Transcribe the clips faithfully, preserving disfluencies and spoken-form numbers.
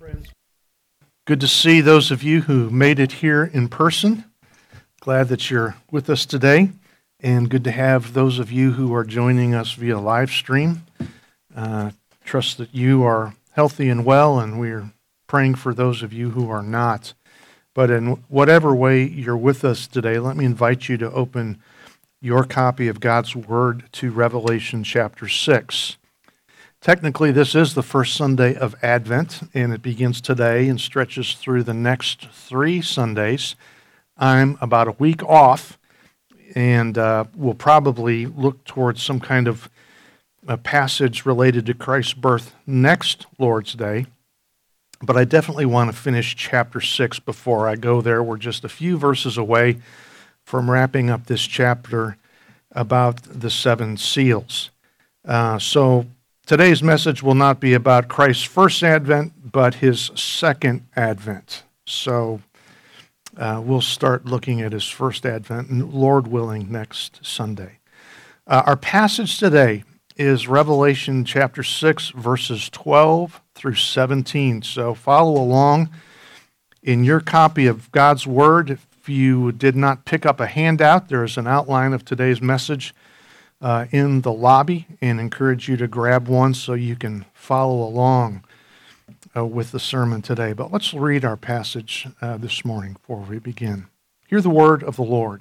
friends. Good to see those of you who made it here in person. Glad that you're with us today, and good to have those of you who are joining us via live stream. Uh, trust that you are healthy and well, and we're praying for those of you who are not. But in whatever way you're with us today, let me invite you to open your copy of God's Word to Revelation chapter six. Technically, this is the first Sunday of Advent, and it begins today and stretches through the next three Sundays. I'm about a week off, and uh, we'll probably look towards some kind of a passage related to Christ's birth next Lord's Day. But I definitely want to finish chapter six before I go there. We're just a few verses away from wrapping up this chapter about the seven seals. Uh, so today's message will not be about Christ's first advent, but his second advent. So uh, we'll start looking at his first advent, and Lord willing, next Sunday. Uh, our passage today is Revelation chapter six, verses twelve through seventeen. So follow along in your copy of God's Word. If you did not pick up a handout, there is an outline of today's message uh, in the lobby, and encourage you to grab one so you can follow along uh, with the sermon today. But let's read our passage uh, this morning before we begin. Hear the word of the Lord.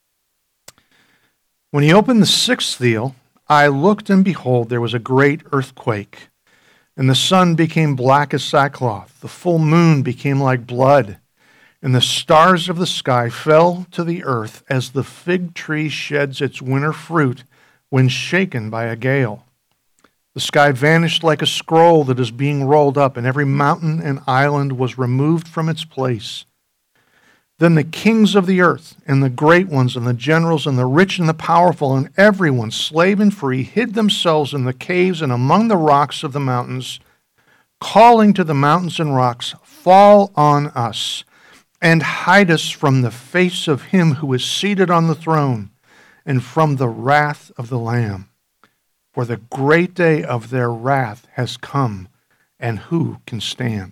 When he opened the sixth seal, I looked, and behold, there was a great earthquake, and the sun became black as sackcloth. The full moon became like blood, and the stars of the sky fell to the earth as the fig tree sheds its winter fruit when shaken by a gale. The sky vanished like a scroll that is being rolled up, and every mountain and island was removed from its place. Then the kings of the earth, and the great ones, and the generals, and the rich and the powerful, and everyone, slave and free, hid themselves in the caves and among the rocks of the mountains, calling to the mountains and rocks, "Fall on us, and hide us from the face of him who is seated on the throne, and from the wrath of the Lamb. For the great day of their wrath has come, and who can stand?"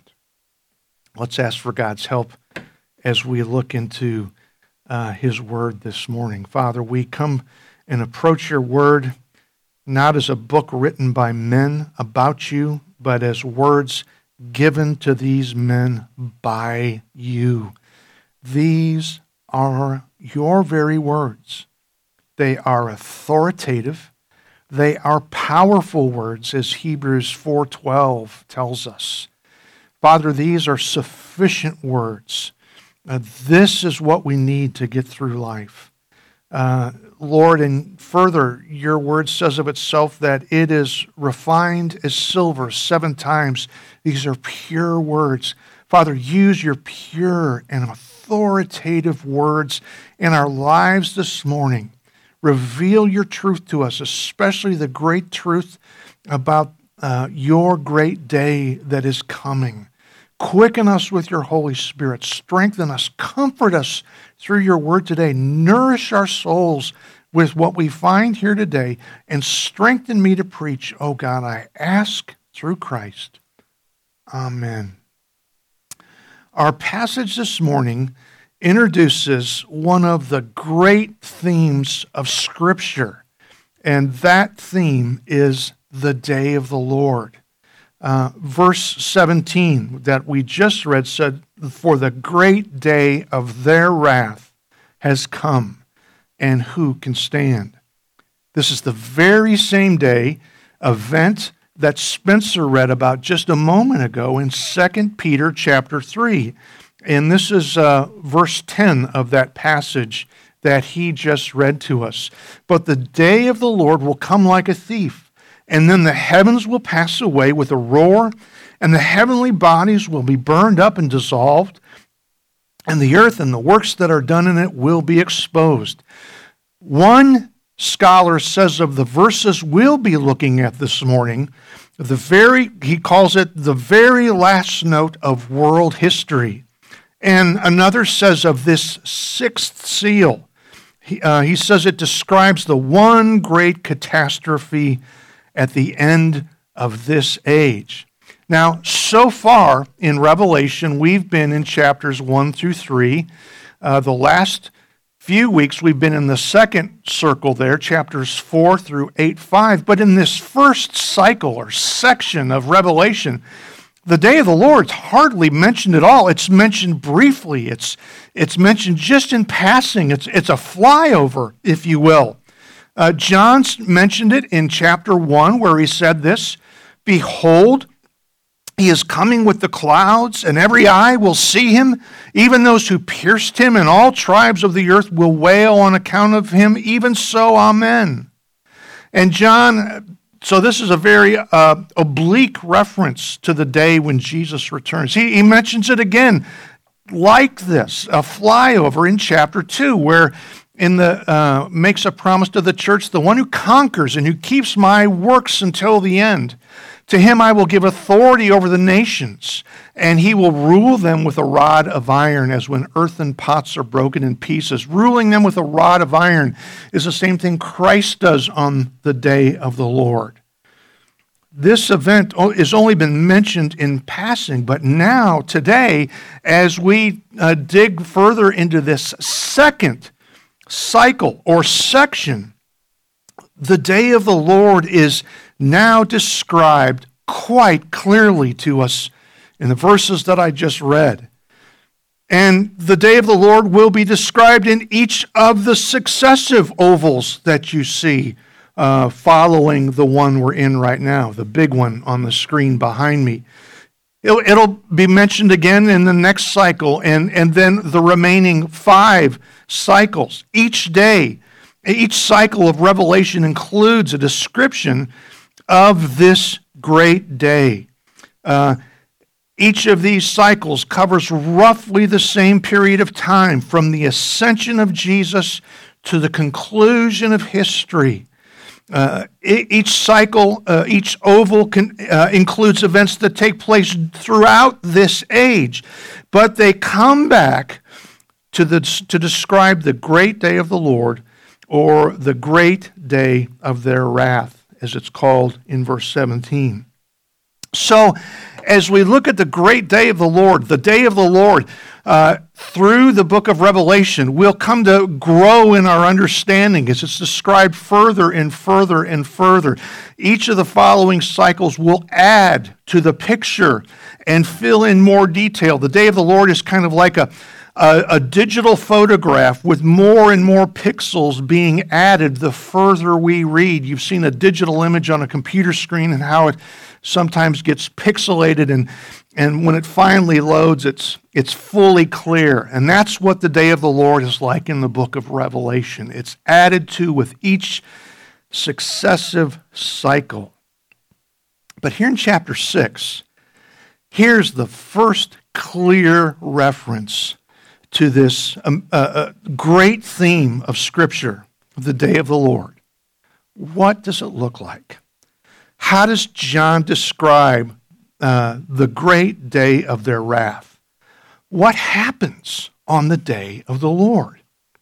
Let's ask for God's help as we look into uh, his word this morning. Father, we come and approach your word not as a book written by men about you, but as words given to these men by you. These are your very words. They are authoritative. They are powerful words, as Hebrews four twelve tells us. Father, these are sufficient words. Uh, this is what we need to get through life. Uh, Lord, and further, your word says of itself that it is refined as silver seven times. These are pure words. Father, use your pure and authoritative words in our lives this morning. Reveal your truth to us, especially the great truth about uh, your great day that is coming. Quicken us with your Holy Spirit. Strengthen us. Comfort us through your word today. Nourish our souls with what we find here today, and strengthen me to preach. Oh God, I ask through Christ. Amen. Our passage this morning introduces one of the great themes of Scripture, and that theme is the day of the Lord. Uh, verse seventeen that we just read said, "For the great day of their wrath has come, and who can stand?" This is the very same day event that Spencer read about just a moment ago in Second Peter chapter three. And this is uh, verse ten of that passage that he just read to us. "But the day of the Lord will come like a thief, and then the heavens will pass away with a roar, and the heavenly bodies will be burned up and dissolved, and the earth and the works that are done in it will be exposed." One scholar says of the verses we'll be looking at this morning, the very he calls it the very last note of world history. And another says of this sixth seal, he, uh, he says it describes the one great catastrophe at the end of this age. Now, so far in Revelation, we've been in chapters one through three. Uh, the last few weeks, we've been in the second circle there, chapters four through eight, five. But in this first cycle or section of Revelation, the day of the Lord's hardly mentioned at all. It's mentioned briefly. It's it's mentioned just in passing. It's it's a flyover, if you will. Uh, John mentioned it in chapter one, where he said this, "Behold, he is coming with the clouds, and every eye will see him, even those who pierced him, and all tribes of the earth will wail on account of him. Even so, amen." And John, so this is a very uh, oblique reference to the day when Jesus returns. He, he mentions it again like this, a flyover in chapter two, where in the uh, makes a promise to the church, "The one who conquers and who keeps my works until the end, to him I will give authority over the nations, and he will rule them with a rod of iron, as when earthen pots are broken in pieces." Ruling them with a rod of iron is the same thing Christ does on the day of the Lord. This event has only been mentioned in passing, but now, today, as we uh, dig further into this second cycle or section, the day of the Lord is now described quite clearly to us in the verses that I just read. And the day of the Lord will be described in each of the successive ovals that you see uh, following the one we're in right now, the big one on the screen behind me. It'll, it'll be mentioned again in the next cycle, and, and then the remaining five cycles. Each day, each cycle of Revelation includes a description of this great day. Uh, each of these cycles covers roughly the same period of time, from the ascension of Jesus to the conclusion of history. Uh, each cycle, uh, each oval can, uh, includes events that take place throughout this age, but they come back to, the, to describe the great day of the Lord, or the great day of their wrath, as it's called in verse seventeen. So, as we look at the great day of the Lord, the day of the Lord, uh, through the book of Revelation, we'll come to grow in our understanding as it's described further and further and further. Each of the following cycles will add to the picture and fill in more detail. The day of the Lord is kind of like a A, a digital photograph with more and more pixels being added the further we read. You've seen a digital image on a computer screen and how it sometimes gets pixelated, and, and when it finally loads, it's, it's fully clear. And that's what the day of the Lord is like in the book of Revelation. It's added to with each successive cycle. But here in chapter six, here's the first clear reference to this um, uh, uh, great theme of Scripture, the day of the Lord. What does it look like? How does John describe uh, the great day of their wrath? What happens on the day of the Lord?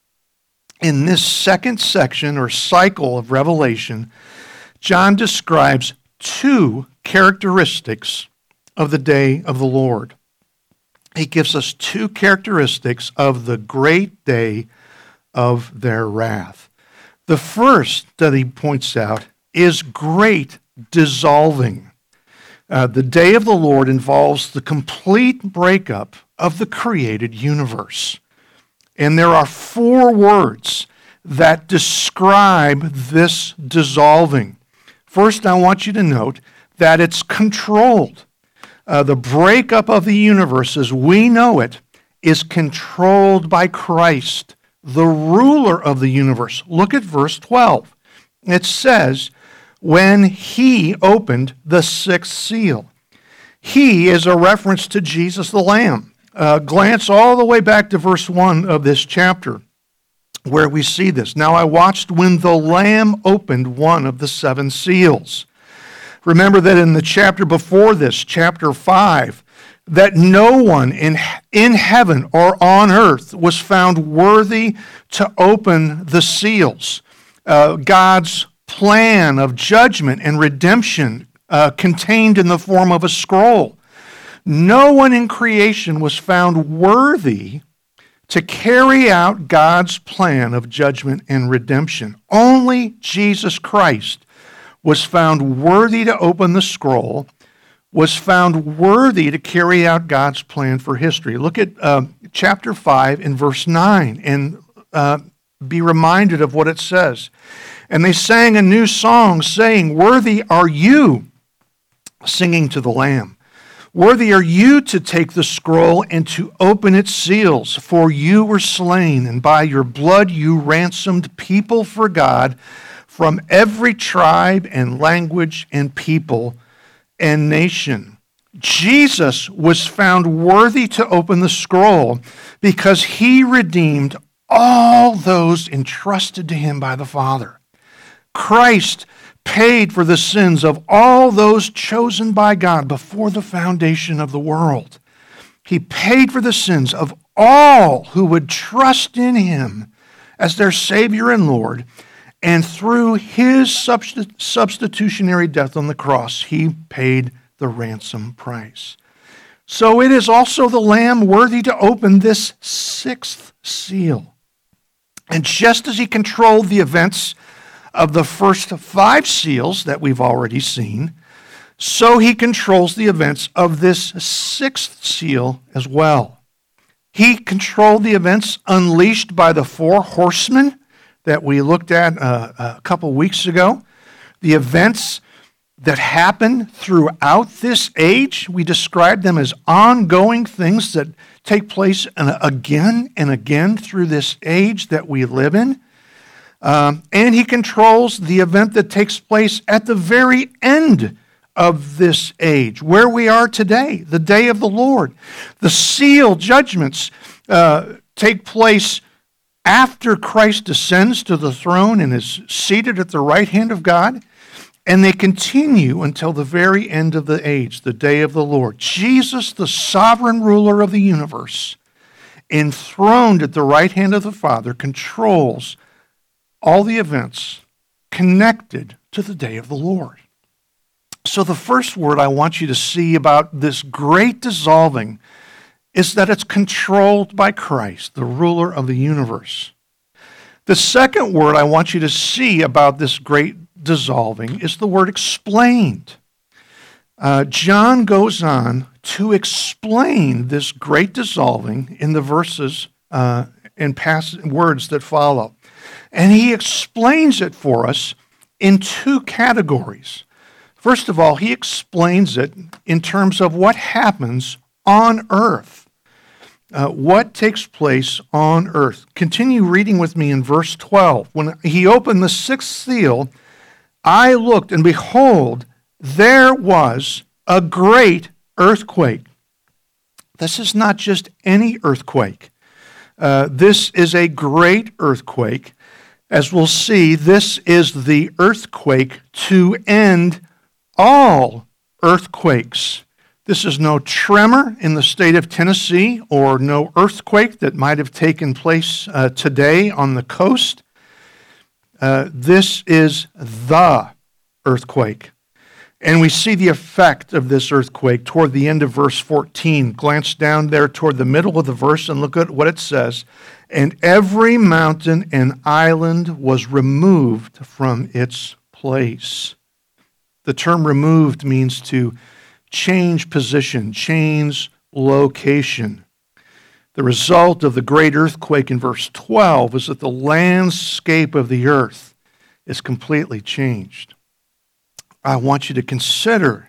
In this second section or cycle of Revelation, John describes two characteristics of the day of the Lord. He gives us two characteristics of the great day of their wrath. The first that he points out is great dissolving. Uh, the day of the Lord involves the complete breakup of the created universe. And there are four words that describe this dissolving. First, I want you to note that it's controlled. Uh, the breakup of the universe as we know it is controlled by Christ, the ruler of the universe. Look at verse twelve. It says, when he opened the sixth seal. He is a reference to Jesus the Lamb. Uh, glance all the way back to verse one of this chapter, where we see this. Now I watched when the Lamb opened one of the seven seals. Remember that in the chapter before this, chapter five, that no one in, in heaven or on earth was found worthy to open the seals. Uh, God's plan of judgment and redemption uh, contained in the form of a scroll. No one in creation was found worthy to carry out God's plan of judgment and redemption. Only Jesus Christ was found worthy to open the scroll, was found worthy to carry out God's plan for history. Look at uh, chapter five and verse nine and uh, be reminded of what it says. And they sang a new song, saying, "Worthy are you," singing to the Lamb. "Worthy are you to take the scroll and to open its seals, for you were slain, and by your blood you ransomed people for God from every tribe and language and people and nation." Jesus was found worthy to open the scroll because he redeemed all those entrusted to him by the Father. Christ paid for the sins of all those chosen by God before the foundation of the world. He paid for the sins of all who would trust in him as their Savior and Lord, and through his subst- substitutionary death on the cross, he paid the ransom price. So it is also the Lamb worthy to open this sixth seal. And just as he controlled the events of the first five seals that we've already seen, so he controls the events of this sixth seal as well. He controlled the events unleashed by the four horsemen that we looked at uh, a couple weeks ago. The events that happen throughout this age, we describe them as ongoing things that take place again and again through this age that we live in. Um, and he controls the event that takes place at the very end of this age, where we are today, the day of the Lord. The seal judgments uh, take place after Christ descends to the throne and is seated at the right hand of God, and they continue until the very end of the age, the day of the Lord. Jesus, the sovereign ruler of the universe, enthroned at the right hand of the Father, controls all the events connected to the day of the Lord. So the first word I want you to see about this great dissolving is that it's controlled by Christ, the ruler of the universe. The second word I want you to see about this great dissolving is the word explained. Uh, John goes on to explain this great dissolving in the verses uh, and pass- words that follow. And he explains it for us in two categories. First of all, he explains it in terms of what happens on earth. Uh, what takes place on earth. Continue reading with me in verse twelve. When he opened the sixth seal, I looked, and behold, there was a great earthquake. This is not just any earthquake. Uh, this is a great earthquake. As we'll see, this is the earthquake to end all earthquakes. This is no tremor in the state of Tennessee or no earthquake that might have taken place uh, today on the coast. Uh, this is the earthquake. And we see the effect of this earthquake toward the end of verse fourteen. Glance down there toward the middle of the verse and look at what it says. And every mountain and island was removed from its place. The term removed means to change position, change location. The result of the great earthquake in verse twelve is that the landscape of the earth is completely changed. I want you to consider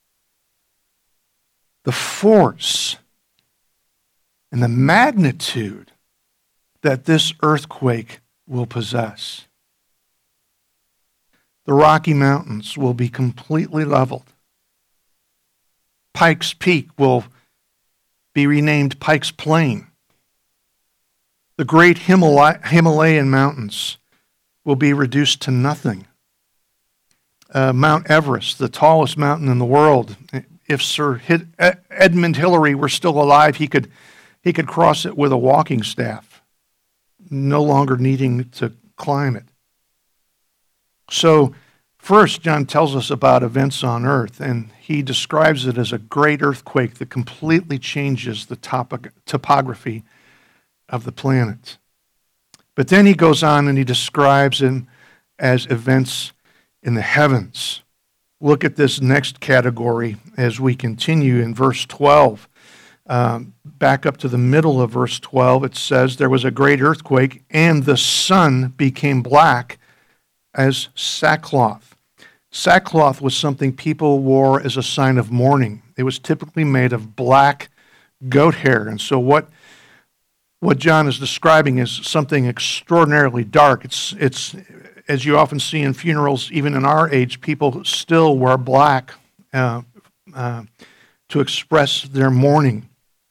the force and the magnitude that this earthquake will possess. The Rocky Mountains will be completely leveled. Pikes Peak will be renamed Pikes Plain. The great Himalay- Himalayan mountains will be reduced to nothing. Uh, Mount Everest, the tallest mountain in the world, if Sir Edmund Hillary were still alive, he could he could cross it with a walking staff, no longer needing to climb it. So First, John tells us about events on earth, and he describes it as a great earthquake that completely changes the topo- topography of the planet. But then he goes on and he describes them as events in the heavens. Look at this next category as we continue in verse twelve. Um, back up to the middle of verse twelve, it says, there was a great earthquake, and the sun became black as sackcloth. Sackcloth was something people wore as a sign of mourning. It was typically made of black goat hair. And so what what John is describing is something extraordinarily dark. It's, it's as you often see in funerals, even in our age, people still wear black uh, uh, to express their mourning.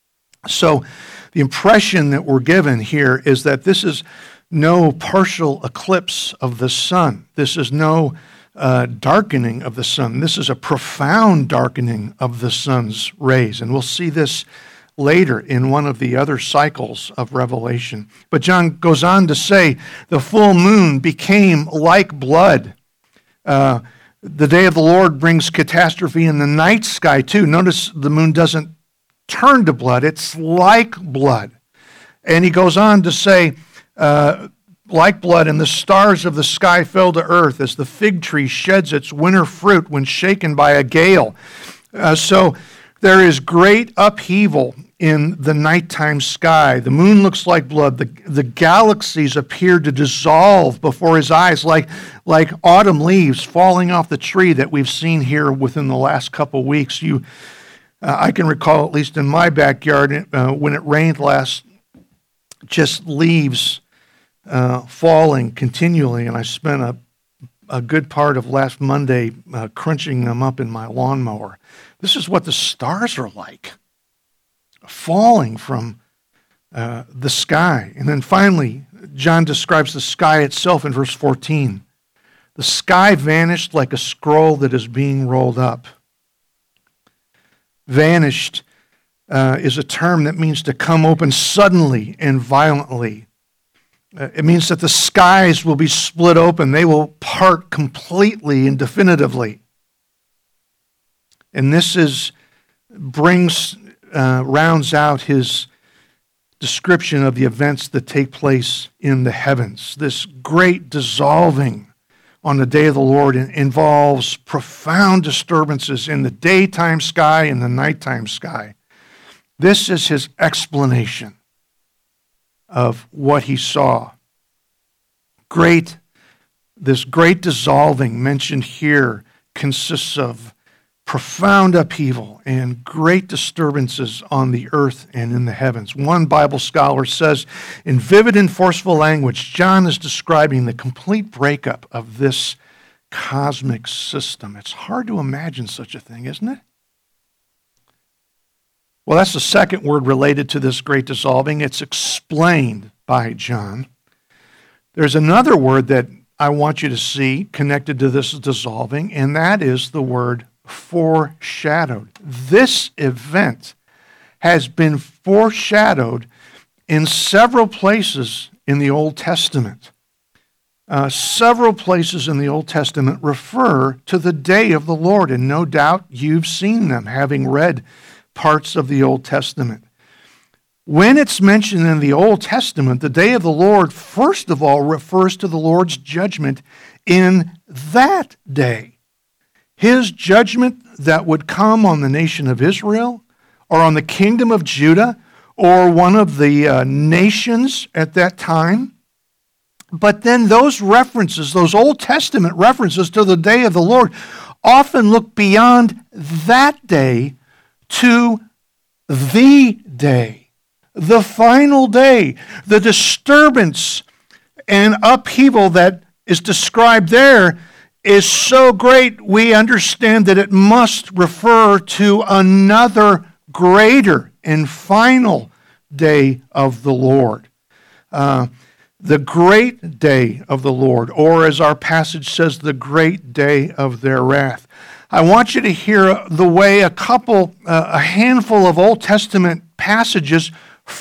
So the impression that we're given here is that this is no partial eclipse of the sun. This is no uh, darkening of the sun. This is a profound darkening of the sun's rays. And we'll see this later in one of the other cycles of Revelation. But John goes on to say, the full moon became like blood. Uh, the day of the Lord brings catastrophe in the night sky too. Notice the moon doesn't turn to blood. It's like blood. And he goes on to say, uh, like blood, and the stars of the sky fell to earth as the fig tree sheds its winter fruit when shaken by a gale. Uh, so there is great upheaval in the nighttime sky. The moon looks like blood. The, the galaxies appear to dissolve before his eyes like, like autumn leaves falling off the tree that we've seen here within the last couple weeks. You, uh, I can recall, at least in my backyard, uh, when it rained last, just leaves uh, falling continually, and I spent a, a good part of last Monday uh, crunching them up in my lawnmower. This is what the stars are like, falling from uh, the sky. And then finally, John describes the sky itself in verse fourteen. The sky vanished like a scroll that is being rolled up. Vanished uh, is a term that means to come open suddenly and violently. Uh, it means that the skies will be split open. They will part completely and definitively. And this is brings uh, rounds out his description of the events that take place in the heavens. This great dissolving on the day of the Lord involves profound disturbances in the daytime sky and the nighttime sky. This is his explanation of what he saw. Great, this great dissolving mentioned here consists of profound upheaval and great disturbances on the earth and in the heavens. One Bible scholar says, in vivid and forceful language, John is describing the complete breakup of this cosmic system. It's hard to imagine such a thing, isn't it? Well, that's the second word related to this great dissolving. It's explained by John. There's another word that I want you to see connected to this dissolving, and that is the word foreshadowed. This event has been foreshadowed in several places in the Old Testament. Uh, several places in the Old Testament refer to the day of the Lord, and no doubt you've seen them, having read parts of the Old Testament. When it's mentioned in the Old Testament, the day of the Lord, first of all, refers to the Lord's judgment in that day. His judgment that would come on the nation of Israel, or on the kingdom of Judah, or one of the uh, nations at that time. But then those references, those Old Testament references to the day of the Lord, often look beyond that day to the day, the final day. The disturbance and upheaval that is described there is so great, we understand that it must refer to another greater and final day of the Lord. Uh, the great day of the Lord, or as our passage says, the great day of their wrath. I want you to hear the way a couple, uh, a handful of Old Testament passages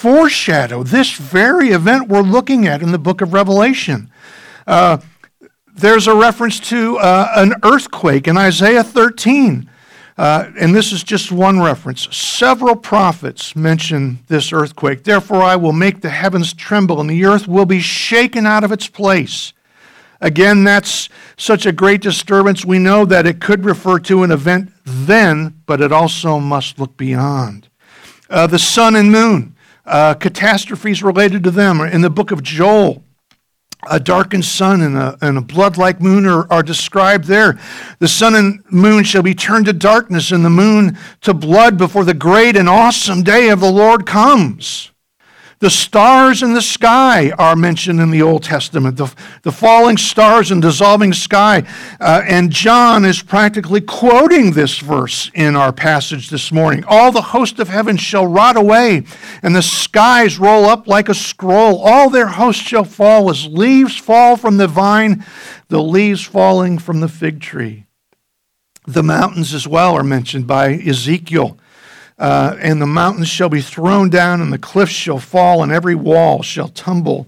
foreshadow this very event we're looking at in the book of Revelation. Uh, there's a reference to uh, an earthquake in Isaiah thirteen. Uh, and this is just one reference. Several prophets mention this earthquake. Therefore, I will make the heavens tremble, and the earth will be shaken out of its place. Again, that's such a great disturbance. We know that it could refer to an event then, but it also must look beyond. Uh, the sun and moon, uh, catastrophes related to them. In the book of Joel, a darkened sun and a, and a blood-like moon are, are described there. The sun and moon shall be turned to darkness, and the moon to blood before the great and awesome day of the Lord comes. The stars in the sky are mentioned in the Old Testament, the, the falling stars and dissolving sky. Uh, and John is practically quoting this verse in our passage this morning. All the host of heaven shall rot away, and the skies roll up like a scroll. All their hosts shall fall as leaves fall from the vine, the leaves falling from the fig tree. The mountains as well are mentioned by Ezekiel. Uh, and the mountains shall be thrown down, and the cliffs shall fall, and every wall shall tumble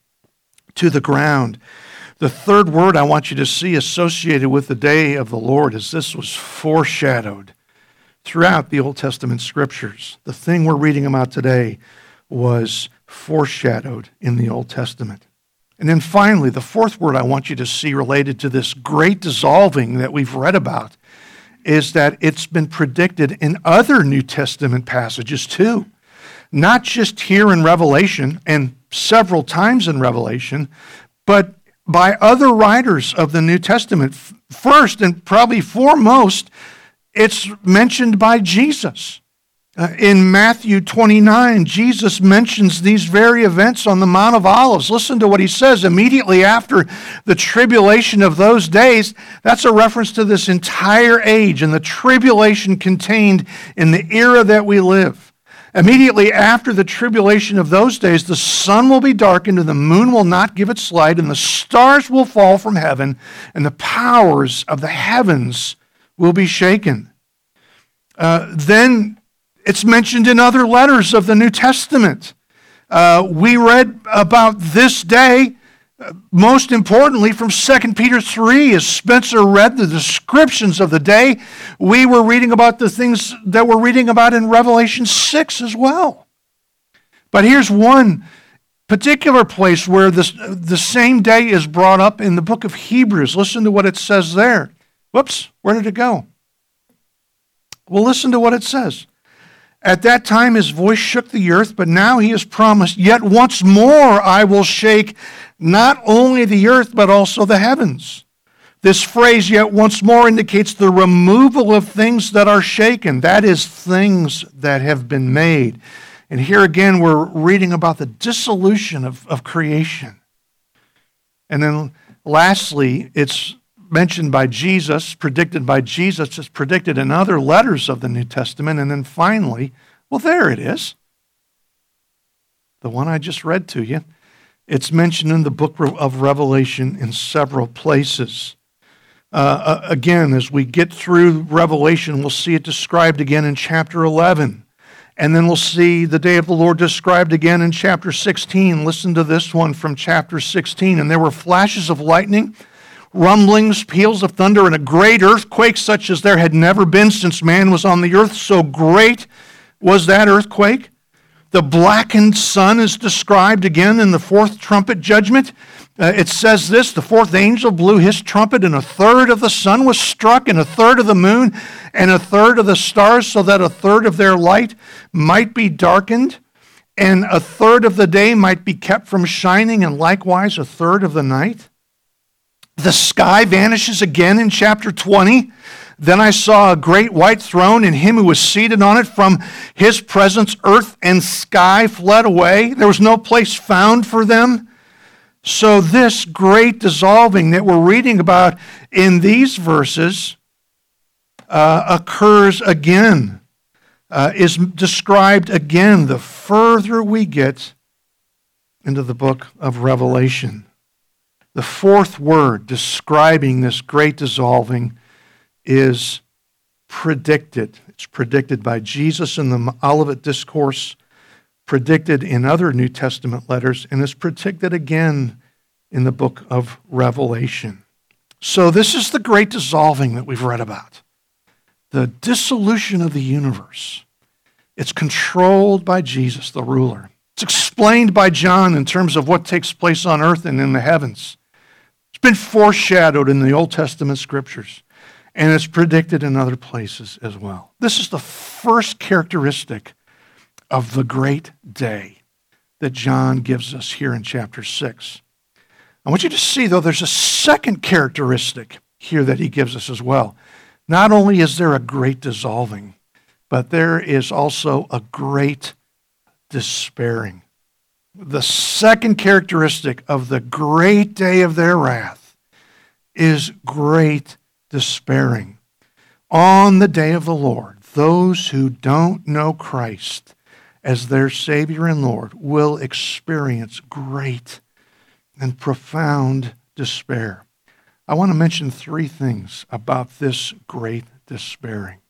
to the ground. The third word I want you to see associated with the day of the Lord is this was foreshadowed throughout the Old Testament scriptures. The thing we're reading about today was foreshadowed in the Old Testament. And then finally, the fourth word I want you to see related to this great dissolving that we've read about is that it's been predicted in other New Testament passages too. Not just here in Revelation and several times in Revelation, but by other writers of the New Testament. First and probably foremost, it's mentioned by Jesus. Uh, in Matthew twenty-nine, Jesus mentions these very events on the Mount of Olives. Listen to what he says immediately after the tribulation of those days. That's a reference to this entire age and the tribulation contained in the era that we live. Immediately after the tribulation of those days, the sun will be darkened and the moon will not give its light, and the stars will fall from heaven, and the powers of the heavens will be shaken. Uh, then It's mentioned in other letters of the New Testament. Uh, we read about this day, uh, most importantly, from Second Peter three. As Spencer read the descriptions of the day, we were reading about the things that we're reading about in Revelation six as well. But here's one particular place where this, the same day is brought up in the book of Hebrews. Listen to what it says there. Whoops, where did it go? Well, listen to what it says. At that time his voice shook the earth, but now he has promised, yet once more I will shake not only the earth, but also the heavens. This phrase, yet once more, indicates the removal of things that are shaken. That is, things that have been made. And here again, we're reading about the dissolution of, of creation. And then lastly, it's mentioned by Jesus, predicted by Jesus, it's predicted in other letters of the New Testament. And then finally, well, there it is. The one I just read to you. It's mentioned in the book of Revelation in several places. Uh, again, as we get through Revelation, we'll see it described again in chapter eleven. And then we'll see the day of the Lord described again in chapter sixteen. Listen to this one from chapter sixteen. And there were flashes of lightning, rumblings, peals of thunder, and a great earthquake such as there had never been since man was on the earth. So great was that earthquake. The blackened sun is described again in the fourth trumpet judgment. Uh, it says this, the fourth angel blew his trumpet, and a third of the sun was struck, and a third of the moon, and a third of the stars, so that a third of their light might be darkened, and a third of the day might be kept from shining, and likewise a third of the night. The sky vanishes again in chapter twenty. Then I saw a great white throne, and him who was seated on it. From his presence, earth and sky fled away. There was no place found for them. So this great dissolving that we're reading about in these verses uh, occurs again, uh, is described again the further we get into the book of Revelation. The fourth word describing this great dissolving is predicted. It's predicted by Jesus in the Olivet Discourse, predicted in other New Testament letters, and is predicted again in the book of Revelation. So this is the great dissolving that we've read about. The dissolution of the universe. It's controlled by Jesus, the ruler. It's explained by John in terms of what takes place on earth and in the heavens. It's been foreshadowed in the Old Testament scriptures, and it's predicted in other places as well. This is the first characteristic of the great day that John gives us here in chapter six. I want you to see, though, there's a second characteristic here that he gives us as well. Not only is there a great dissolving, but there is also a great despairing. The second characteristic of the great day of their wrath is great despairing. On the day of the Lord, those who don't know Christ as their Savior and Lord will experience great and profound despair. I want to mention three things about this great despairing.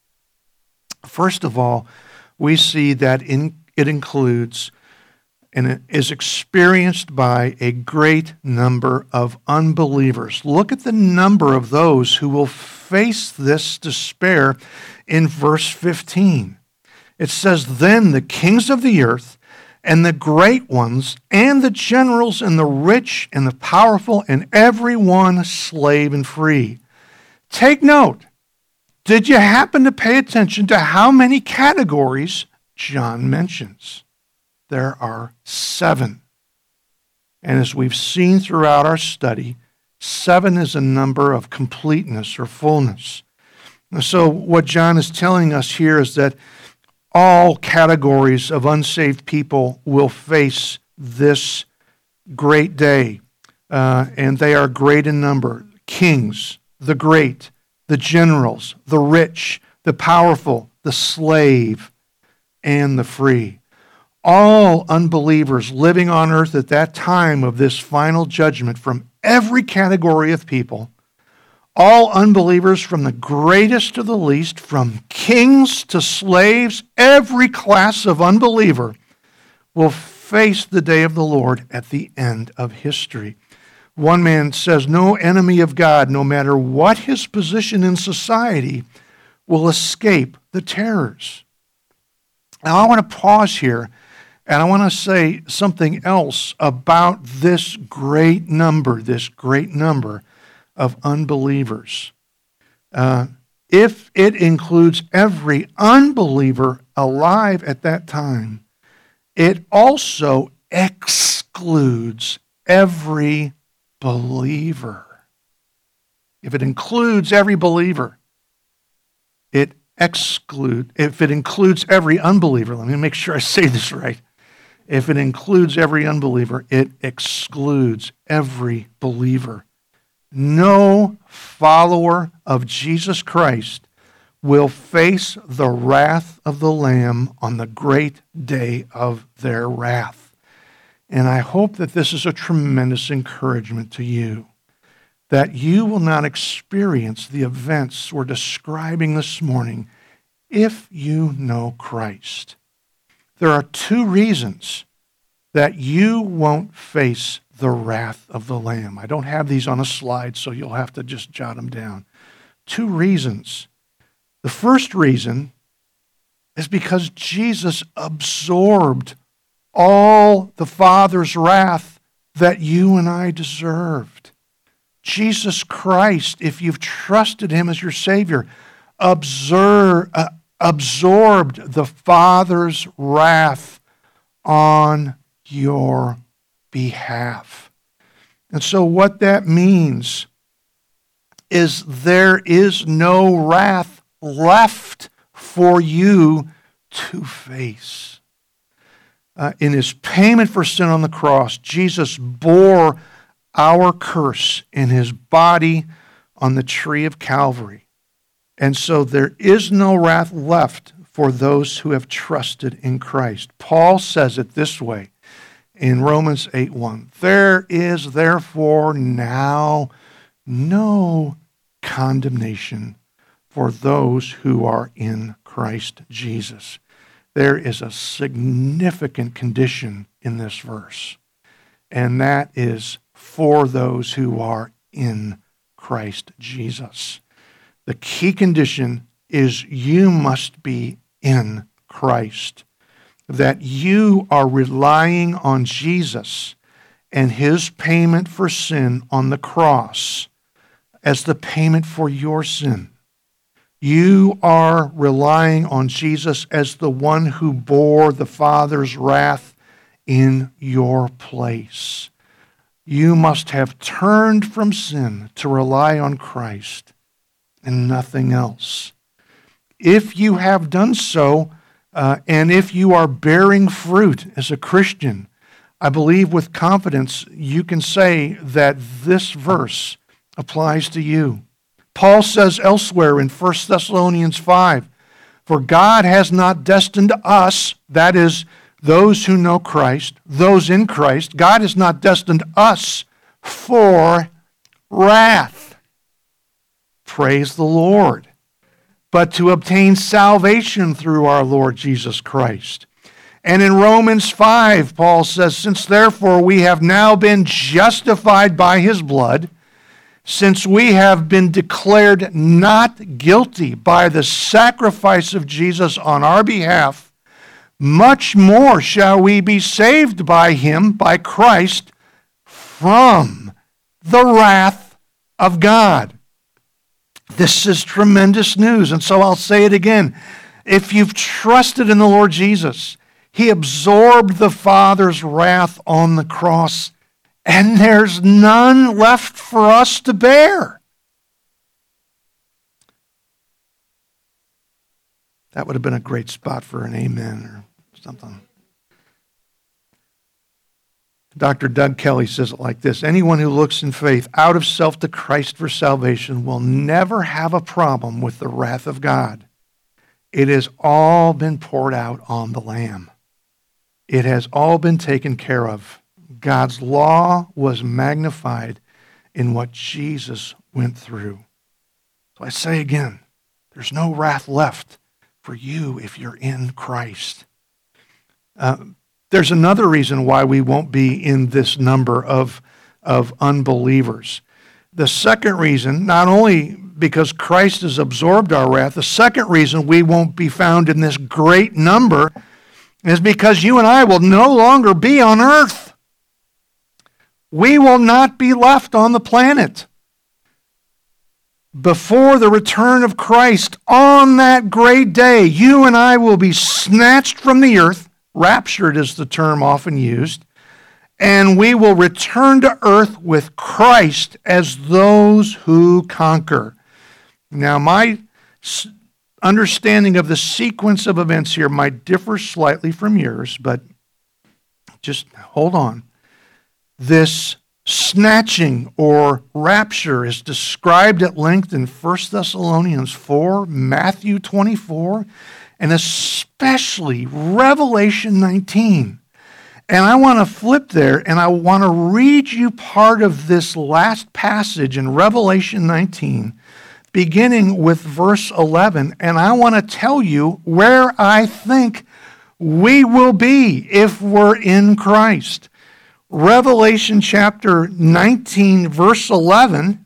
First of all, we see that in, it includes and it is experienced by a great number of unbelievers. Look at the number of those who will face this despair in verse fifteen. It says, "Then the kings of the earth and the great ones and the generals and the rich and the powerful and everyone slave and free." Take note. Did you happen to pay attention to how many categories John mentions? There are seven. And as we've seen throughout our study, seven is a number of completeness or fullness. So what John is telling us here is that all categories of unsaved people will face this great day, uh, and they are great in number. Kings, the great, the generals, the rich, the powerful, the slave, and the free. All unbelievers living on earth at that time of this final judgment from every category of people, all unbelievers from the greatest to the least, from kings to slaves, every class of unbeliever will face the day of the Lord at the end of history. One man says, no enemy of God, no matter what his position in society, will escape the terrors. Now I want to pause here, and I want to say something else about this great number, this great number of unbelievers. Uh, if it includes every unbeliever alive at that time, it also excludes every believer. If it includes every believer, it excludes, if it includes every unbeliever, let me make sure I say this right. If it includes every unbeliever, it excludes every believer. No follower of Jesus Christ will face the wrath of the Lamb on the great day of their wrath. And I hope that this is a tremendous encouragement to you, that you will not experience the events we're describing this morning if you know Christ. There are two reasons that you won't face the wrath of the Lamb. I don't have these on a slide, so you'll have to just jot them down. Two reasons. The first reason is because Jesus absorbed all the Father's wrath that you and I deserved. Jesus Christ, if you've trusted him as your Savior, absor- uh, absorbed the Father's wrath on your behalf. And so what that means is there is no wrath left for you to face. Uh, in his payment for sin on the cross, Jesus bore our curse in his body on the tree of Calvary. And so there is no wrath left for those who have trusted in Christ. Paul says it this way in Romans eight one. There is therefore now no condemnation for those who are in Christ Jesus. There is a significant condition in this verse, and that is for those who are in Christ Jesus. The key condition is you must be in Christ, that you are relying on Jesus and his payment for sin on the cross as the payment for your sin. You are relying on Jesus as the one who bore the Father's wrath in your place. You must have turned from sin to rely on Christ and nothing else. If you have done so, uh, and if you are bearing fruit as a Christian, I believe with confidence you can say that this verse applies to you. Paul says elsewhere in First Thessalonians five, "For God has not destined us," that is, those who know Christ, those in Christ, God has not destined us for wrath. Praise the Lord. But to obtain salvation through our Lord Jesus Christ. And in Romans five, Paul says, "Since therefore we have now been justified by his blood, since we have been declared not guilty by the sacrifice of Jesus on our behalf, much more shall we be saved by him, by Christ, from the wrath of God." This is tremendous news, and so I'll say it again. If you've trusted in the Lord Jesus, he absorbed the Father's wrath on the cross, and there's none left for us to bear. That would have been a great spot for an amen or something. Doctor Doug Kelly says it like this: "Anyone who looks in faith out of self to Christ for salvation will never have a problem with the wrath of God. It has all been poured out on the Lamb. It has all been taken care of. God's law was magnified in what Jesus went through." So I say again, there's no wrath left for you if you're in Christ. Uh, There's another reason why we won't be in this number of, of unbelievers. The second reason, not only because Christ has absorbed our wrath, the second reason we won't be found in this great number is because you and I will no longer be on earth. We will not be left on the planet. Before the return of Christ, on that great day, you and I will be snatched from the earth. Raptured is the term often used, and we will return to earth with Christ as those who conquer. Now, my understanding of the sequence of events here might differ slightly from yours, but just hold on. This snatching or rapture is described at length in First Thessalonians four, Matthew twenty-four, and especially Revelation nineteen. And I want to flip there, and I want to read you part of this last passage in Revelation nineteen, beginning with verse eleven, and I want to tell you where I think we will be if we're in Christ. Revelation chapter nineteen, verse eleven.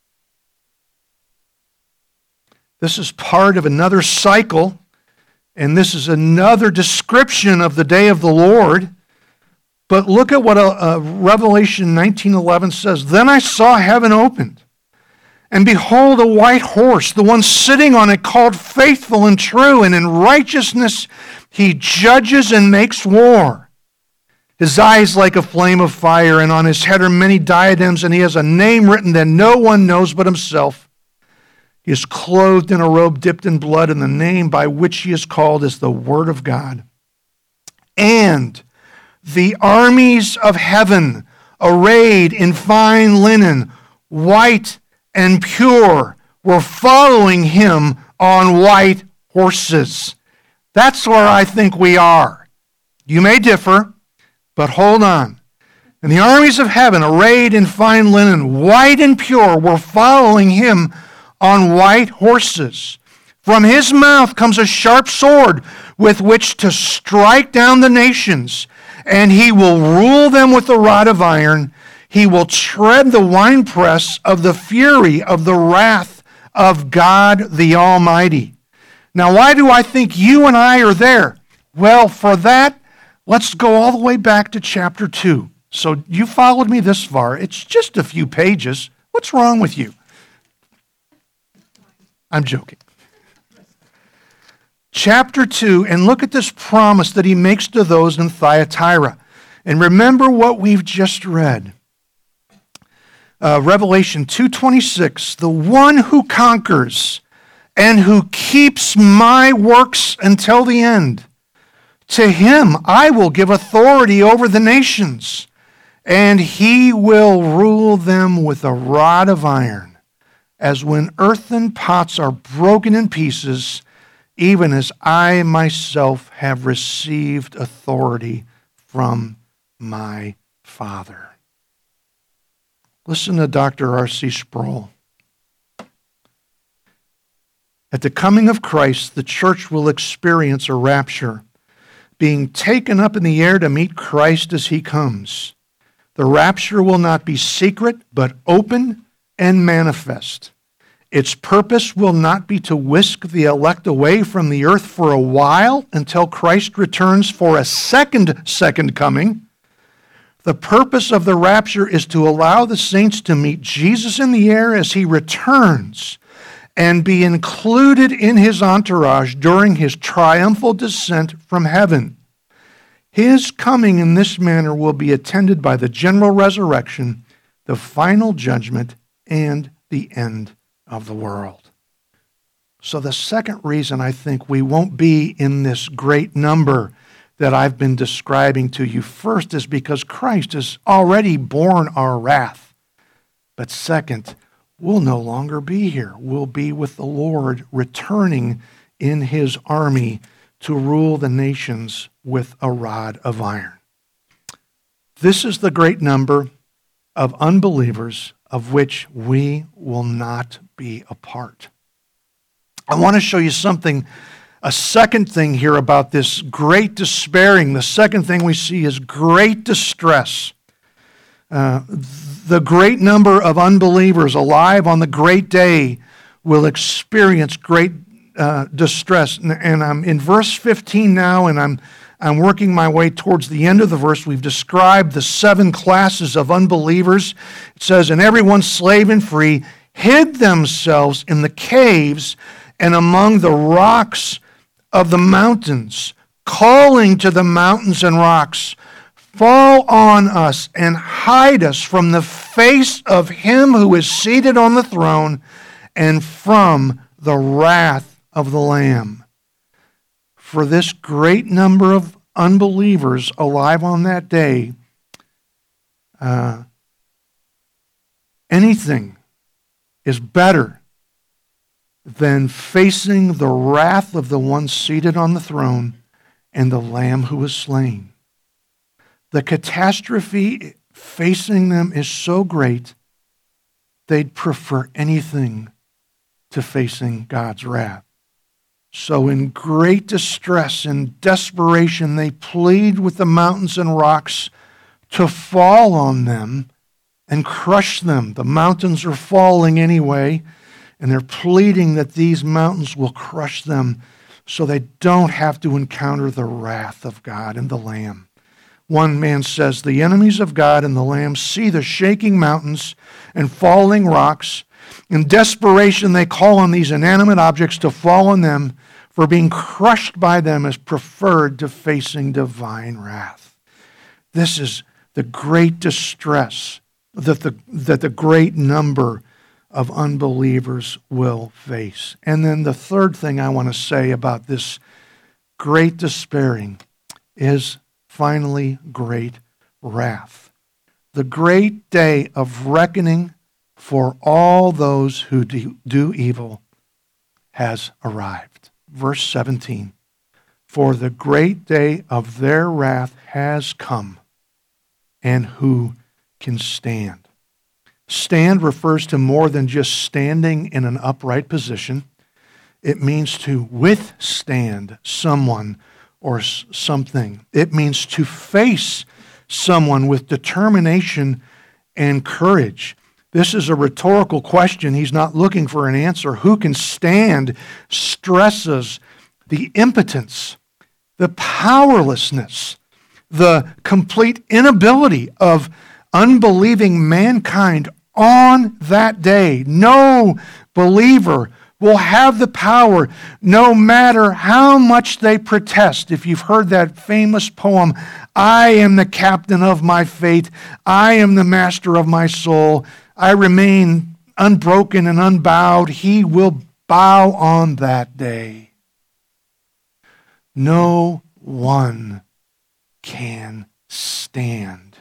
This is part of another cycle. And this is another description of the day of the Lord. But look at what uh, Revelation nineteen eleven says. "Then I saw heaven opened, and behold, a white horse, the one sitting on it called Faithful and True, and in righteousness he judges and makes war. His eyes like a flame of fire, and on his head are many diadems, and he has a name written that no one knows but himself. He is clothed in a robe dipped in blood, and the name by which he is called is the Word of God. And the armies of heaven, arrayed in fine linen, white and pure, were following him on white horses." That's where I think we are. You may differ, but hold on. "And the armies of heaven, arrayed in fine linen, white and pure, were following him on white horses. From his mouth comes a sharp sword with which to strike down the nations, and he will rule them with a rod of iron. He will tread the winepress of the fury of the wrath of God the Almighty. Now, why do I think you and I are there? Well, for that, let's go all the way back to chapter two. So you followed me this far. It's just a few pages. What's wrong with you? I'm joking. Chapter two, and look at this promise that he makes to those in Thyatira. And remember what we've just read. Uh, Revelation two twenty-six, the one who conquers and who keeps my works until the end, to him I will give authority over the nations, and he will rule them with a rod of iron, as when earthen pots are broken in pieces, even as I myself have received authority from my Father. Listen to Doctor R C Sproul. At the coming of Christ, the church will experience a rapture, being taken up in the air to meet Christ as he comes. The rapture will not be secret, but open and manifest. Its purpose will not be to whisk the elect away from the earth for a while until Christ returns for a second second coming. The purpose of the rapture is to allow the saints to meet Jesus in the air as he returns and be included in his entourage during his triumphal descent from heaven. His coming in this manner will be attended by the general resurrection, the final judgment, and the end of the world. So the second reason I think we won't be in this great number that I've been describing to you first is because Christ has already borne our wrath. But second, we'll no longer be here. We'll be with the Lord, returning in his army to rule the nations with a rod of iron. This is the great number of unbelievers of which we will not be a part. I want to show you something, a second thing here about this great despairing. The second thing we see is great distress. Uh, the great number of unbelievers alive on the great day will experience great uh, distress. And, and I'm in verse fifteen now, and I'm I'm working my way towards the end of the verse. We've described the seven classes of unbelievers. It says, and everyone, slave and free, hid themselves in the caves and among the rocks of the mountains, calling to the mountains and rocks, fall on us and hide us from the face of him who is seated on the throne and from the wrath of the Lamb. For this great number of unbelievers alive on that day, uh, anything is better than facing the wrath of the one seated on the throne and the Lamb who was slain. The catastrophe facing them is so great, they'd prefer anything to facing God's wrath. So in great distress and desperation, they plead with the mountains and rocks to fall on them and crush them. The mountains are falling anyway, and they're pleading that these mountains will crush them so they don't have to encounter the wrath of God and the Lamb. One man says, the enemies of God and the Lamb see the shaking mountains and falling rocks. In desperation, they call on these inanimate objects to fall on them, for being crushed by them is preferred to facing divine wrath. This is the great distress that the, that the great number of unbelievers will face. And then the third thing I want to say about this great despairing is finally great wrath. The great day of reckoning for all those who do, do evil has arrived. Verse seventeen, for the great day of their wrath has come, and who can stand? Stand refers to more than just standing in an upright position. It means to withstand someone or something. It means to face someone with determination and courage. This is a rhetorical question. He's not looking for an answer. Who can stand stresses the impotence, the powerlessness, the complete inability of unbelieving mankind on that day? No believer will have the power, no matter how much they protest. If you've heard that famous poem, I am the captain of my fate, I am the master of my soul, I remain unbroken and unbowed, he will bow on that day. No one can stand.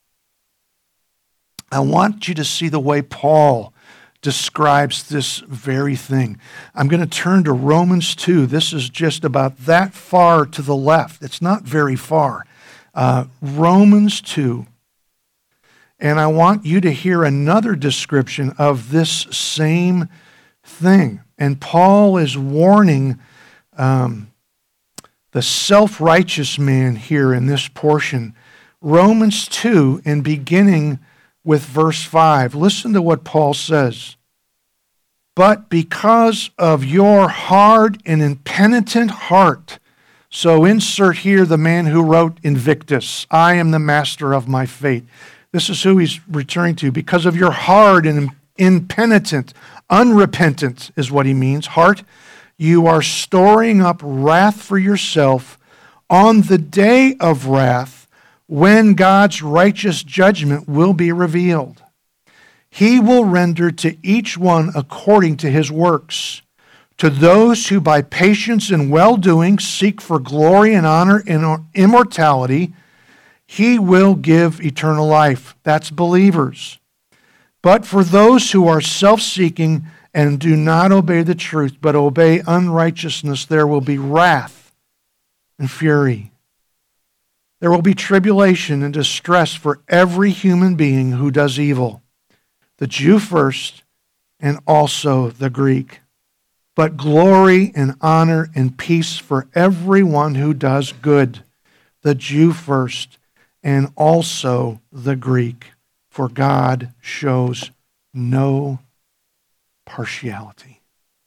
I want you to see the way Paul describes this very thing. I'm going to turn to Romans two. This is just about that far to the left. It's not very far. Uh, Romans two. And I want you to hear another description of this same thing. And Paul is warning um, the self-righteous man here in this portion. Romans two, and beginning with verse five. Listen to what Paul says. But because of your hard and impenitent heart, so insert here the man who wrote Invictus, I am the master of my fate. This is who he's returning to. Because of your hard and impenitent, unrepentant is what he means, heart, you are storing up wrath for yourself on the day of wrath, when God's righteous judgment will be revealed. He will render to each one according to his works. To those who by patience and well-doing seek for glory and honor and immortality, he will give eternal life. That's believers. But for those who are self-seeking and do not obey the truth, but obey unrighteousness, there will be wrath and fury. There will be tribulation and distress for every human being who does evil, the Jew first and also the Greek. But glory and honor and peace for everyone who does good, the Jew first and also the Greek, for God shows no partiality.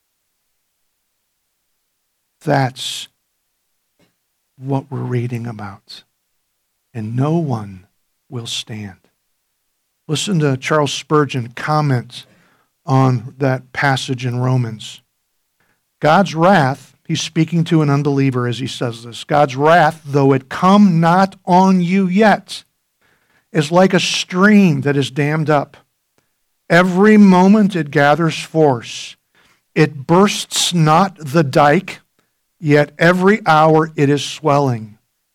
That's what we're reading about. And no one will stand. Listen to Charles Spurgeon comment on that passage in Romans. God's wrath, he's speaking to an unbeliever as he says this, God's wrath, though it come not on you yet, is like a stream that is dammed up. Every moment it gathers force. It bursts not the dike, yet every hour it is swelling.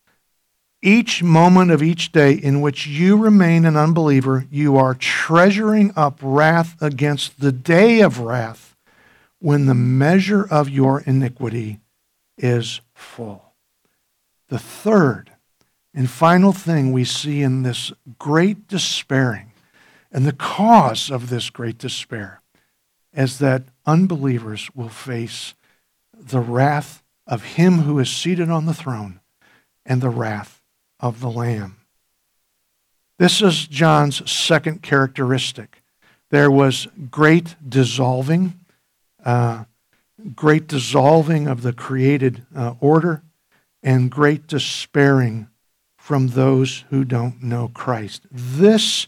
Each moment of each day in which you remain an unbeliever, you are treasuring up wrath against the day of wrath when the measure of your iniquity is full. The third and final thing we see in this great despairing, and the cause of this great despair, is that unbelievers will face the wrath of him who is seated on the throne and the wrath of the Lamb. This is John's second characteristic. There was great dissolving, uh, great dissolving of the created uh, order, and great despairing from those who don't know Christ. This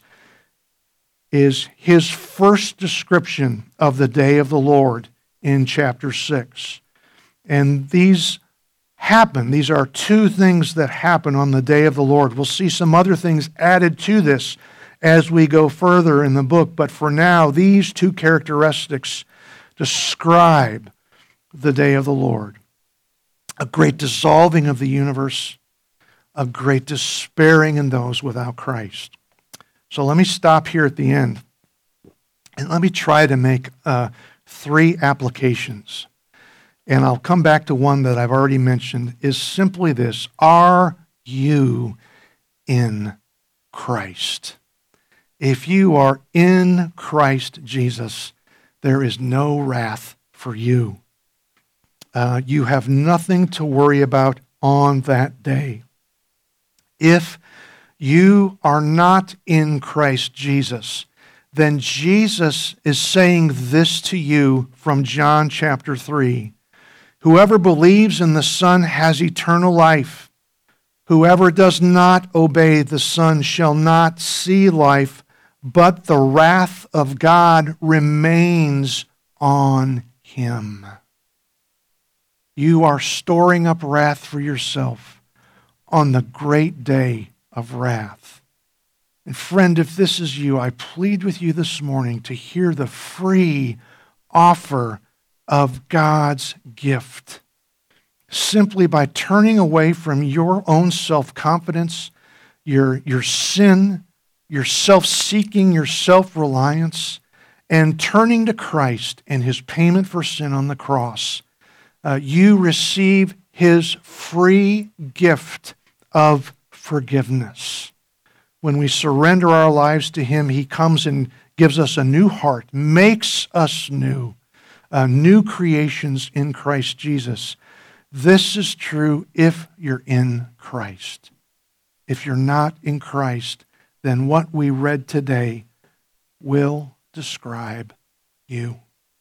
is his first description of the day of the Lord in chapter six. And these happen. These are two things that happen on the day of the Lord. We'll see some other things added to this as we go further in the book, but for now, these two characteristics describe the day of the Lord. A great dissolving of the universe, a great despairing in those without Christ. So let me stop here at the end, and let me try to make uh, three applications. And I'll come back to one that I've already mentioned, is simply this: are you in Christ? If you are in Christ Jesus, there is no wrath for you. Uh, you have nothing to worry about on that day. If you are not in Christ Jesus, then Jesus is saying this to you from John chapter three. Whoever believes in the Son has eternal life. Whoever does not obey the Son shall not see life, but the wrath of God remains on him. You are storing up wrath for yourself on the great day of wrath. And friend, if this is you, I plead with you this morning to hear the free offer of God's gift. Simply by turning away from your own self-confidence, your, your sin, your self-seeking, your self-reliance, and turning to Christ and his payment for sin on the cross, uh, you receive his free gift of forgiveness. When we surrender our lives to him, he comes and gives us a new heart, makes us new, uh, new creations in Christ Jesus. This is true if you're in Christ. If you're not in Christ, then what we read today will describe you.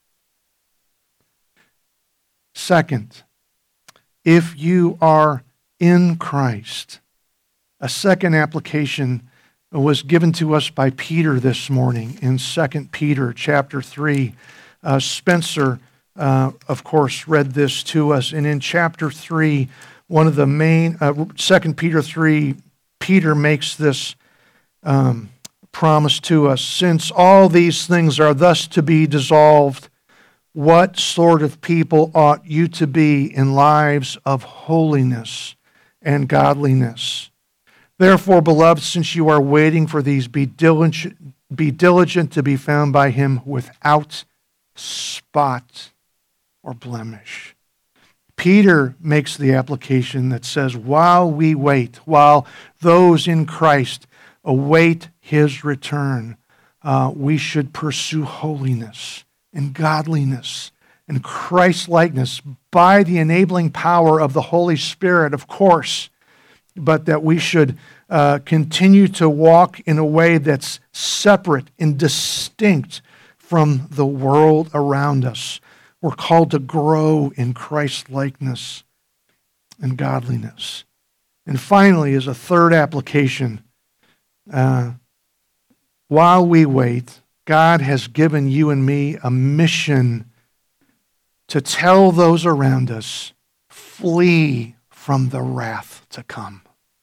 Second, if you are in Christ, a second application was given to us by Peter this morning in Second Peter chapter three. Uh, Spencer, uh, of course, read this to us. And in chapter three, one of the main, uh, Second Peter three, Peter makes this um, promise to us. Since all these things are thus to be dissolved, what sort of people ought you to be in lives of holiness and godliness? Therefore, beloved, since you are waiting for these, be diligent, be diligent to be found by him without spot or blemish. Peter makes the application that says, while we wait, while those in Christ await his return, uh, we should pursue holiness and godliness and Christ-likeness by the enabling power of the Holy Spirit, of course, but that we should uh, continue to walk in a way that's separate and distinct from the world around us. We're called to grow in Christ-likeness and godliness. And finally, as a third application, uh, while we wait, God has given you and me a mission to tell those around us, flee from the wrath to come.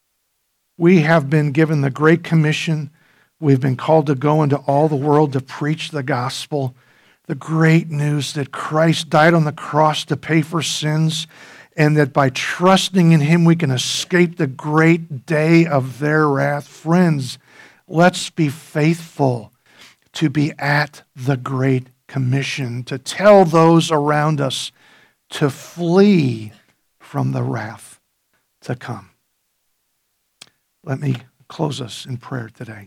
We have been given the Great Commission. We've been called to go into all the world to preach the gospel, the great news that Christ died on the cross to pay for sins, and that by trusting in him we can escape the great day of their wrath. Friends, let's be faithful to be at the Great Commission, to tell those around us to flee from the wrath to come. Let me close us in prayer today.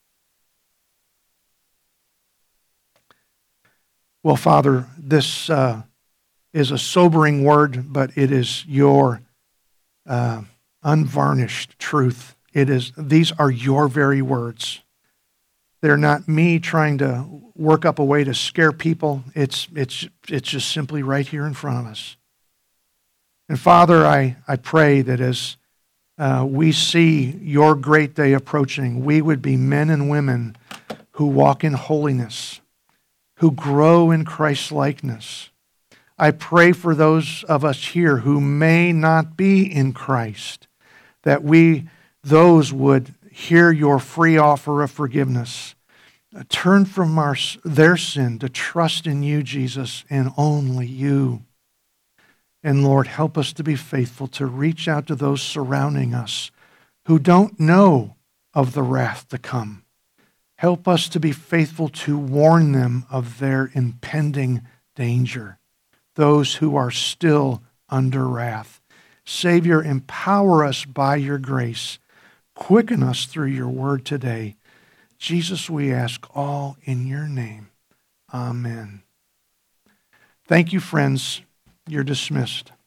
Well, Father, this uh, is a sobering word, but it is your uh, unvarnished truth. It is; these are your very words. They're not me trying to work up a way to scare people. It's it's it's just simply right here in front of us. And Father, I, I pray that as uh, we see your great day approaching, we would be men and women who walk in holiness, who grow in Christ-likeness. I pray for those of us here who may not be in Christ, that we, those would hear your free offer of forgiveness, turn from our, their sin to trust in you, Jesus, and only you. And Lord, help us to be faithful to reach out to those surrounding us who don't know of the wrath to come. Help us to be faithful to warn them of their impending danger, those who are still under wrath. Savior, empower us by your grace. Quicken us through your word today. Jesus, we ask all in your name. Amen. Thank you, friends. You're dismissed.